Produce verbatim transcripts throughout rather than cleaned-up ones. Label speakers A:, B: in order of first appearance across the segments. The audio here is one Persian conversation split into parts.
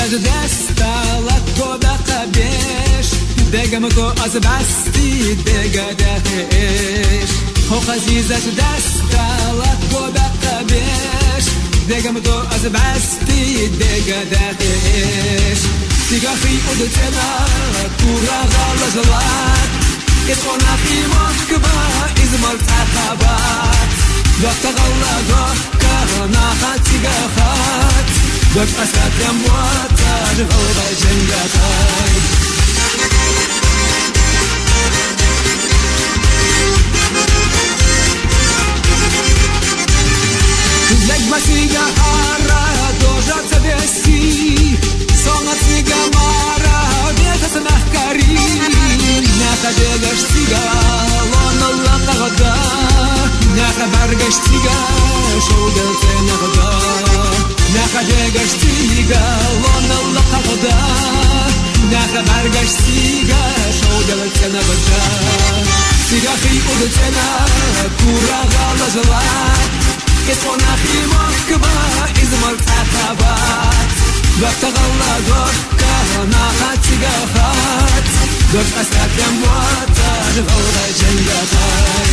A: از دست لطو بقبش دگم کو از بستی دگدهش خوخ عزیز از دست لطو بقبش دگم کو از بستی دگدهش سیگاخی ودتنا کورا غلزلات اتقون اخي مكبا از مرتقبات وقت غلا كهنا خاتيغا خات وقت اسات يموتا غلا جنگاتاي نجمة سيغا حارة دوجا تبسي صونا سيغا مارا بيتا سنحكاري ناخا ديغاش سيغا لون الله قغدا ناخا برغاش سيغا شوغل تنغدا ناخا ديغاش سيغا لون الله قغدا ناخا برغاش سيغا شوغل تنغدا سيغا خي قدتنا كورا غالزلات اتقون اخي مكبا از مرتقبات وقت غلا كهنا خاتيغا خات وقت اسات يموتا غلا جنگاتاي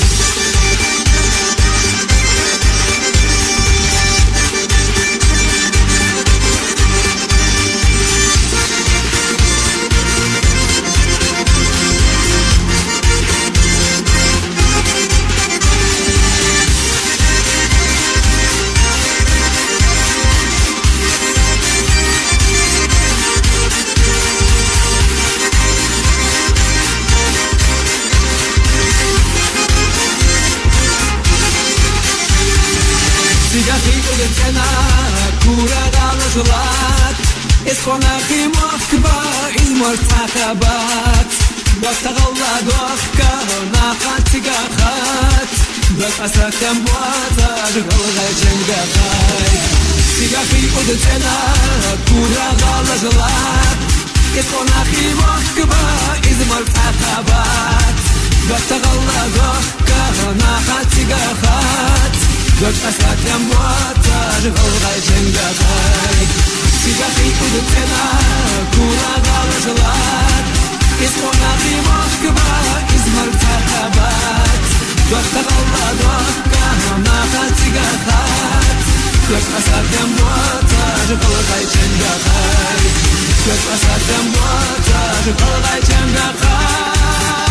A: سيغاخي كورا غالزلات اتقون اخي مكبا از مرتقبات وقت غلا كهنا خاتيغا خات وقت اسات يموتا غلا جنگاتاي سيغاخي ودتنا كورا غالزلات اتقون اخي مكبا از مرتقبات وقت غلا كهنا خاتيغا خات وقت اسات يموتا غلا جنگاتاي سيغاخي ودتنا كورا غالزلات اتقون اخي مكبا از مرتقبات وقت غلا كهنا خاتيغا خات وقت اسات يموتا غلا جنگاتاي وقت اسات يموتا غلا جنگاتاي